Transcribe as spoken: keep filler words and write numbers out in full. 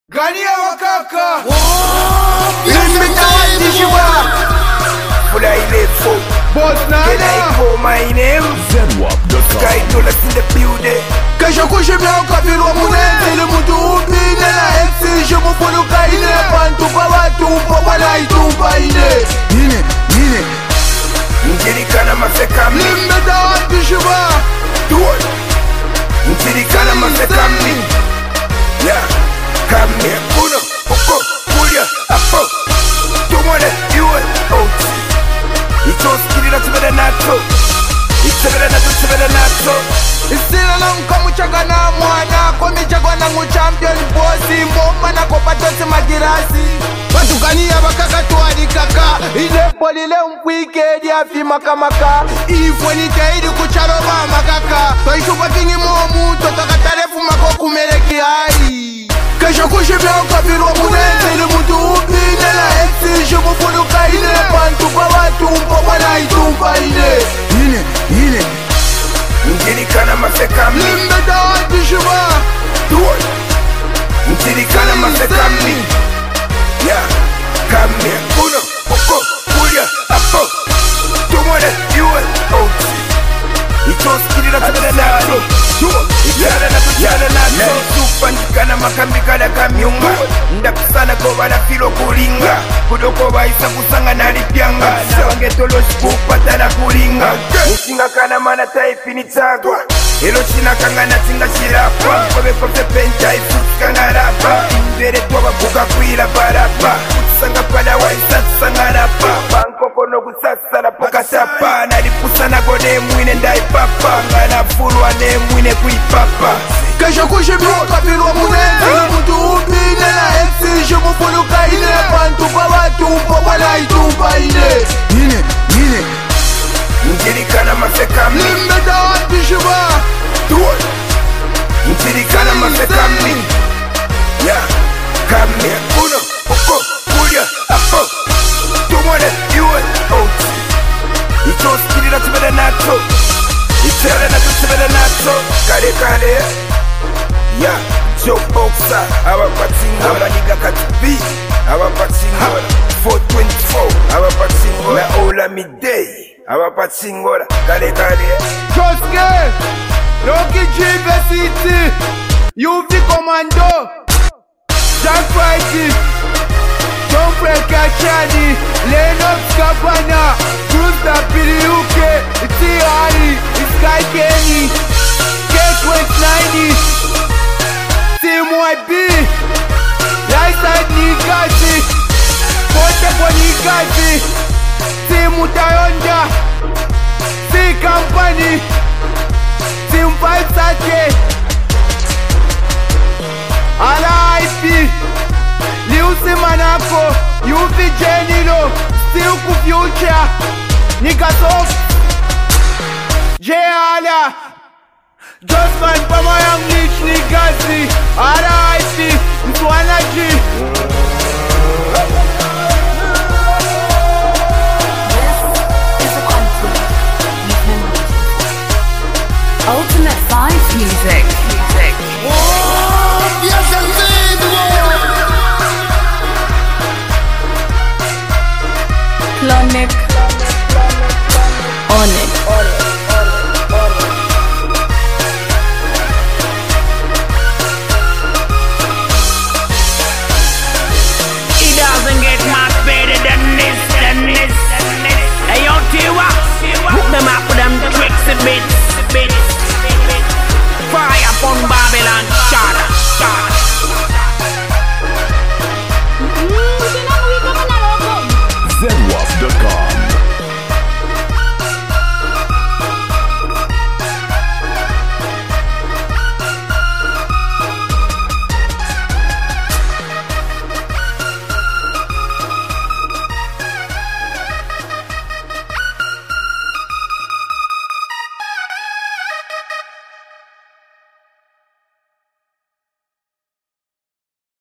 Gania wakaka Illuminati shiba Fula ilefo Boss nana Can I call my name? Zenwap dot com Sky dollars in the building Kesho kushimia ukafirwa munenzi Ili mtu upine na eksi Shimu puluka ine Pantupa watu Mpopa na itupa ine Nine, nine Njirikana masekami Limbeta watu shiba Tuol Njirikana masekami Yeah Come here, uno, uko, kulia, apo Tumone, iwe, oti Ichoskirira tubere nato Itebere nato, tubere nato Isila na mkamuchaga na mwana Kwa michagwa na ngu champion bosi Mbomba na kopatosi magirasi Batukania bakaka tuwadi kaka Ile polile mpwike dia fima kamaka Ifwe ni taidi kucharoma makaka Toishupa kingi momu Totoka tarefu mako kumereki hai Kesho kushibia ukafirwa munenzi Ili mtu upine na eksi Shimu puluka ine Pantupa watu Mpopa na itupa ine Ine, ine Njirikana masekami Limbeta watu shiba Tuol Njirikana masekami Yeah Come here, uno, uko, kulia, apo Tumone, iwe, oti Ichoskirira tubere nato Itebere nato, tubere nato Supandikana makambikana kamyunga Ndakusana koba na filo kulinga Kudoko baisa kusanga nalipyanga Nawangetoloshi kupata na kulinga Usinga kana mana taifi ni tagwa Elo china kanga na tinga shirapa Kobe kobe pencha ifutika na rapa Imbere toba kuka kuila barapa Kutusanga pada waisa tusanga rapa Bankoko no kusasa na pakatapa Nalipusa na gode mwine ndai papa Ngana fulwa ne mwine kuipapa Kesho kushibia ukafirwa munenzi Ili mtu upine na eksi Shimu puluka ine Pantupa watu Mpopa na itupa ine Ine, ine Njirikana masekami Limbeta watu shiba Tuol Njirikana masekami Yeah Come here, uno, uko, kulia, apo Tumone, iwe, oti Ichoskirira tubere nato Itebere nato, tubere nato Kale kale Yeah, Joe Boxer Abapatingola Abaniga katibi Abapatingola four twenty-four Abapatingola Na Ola Midday Abapatingola Kale kale Joske Loki University U V Commando Jack Fighty John Prekachani Lennox Kapana Cruz da Piriuke T-Harry Sky Kenny K-Quest ninety Team Y B Lightside Nikazi Pote kwa Nikazi Team Utayonda C Company Team five Sache Ala I P Liusi Manako U V Jenilo Still ku Future Nikasof J Ala Just man Pama Young Lich Nikazi Ala I P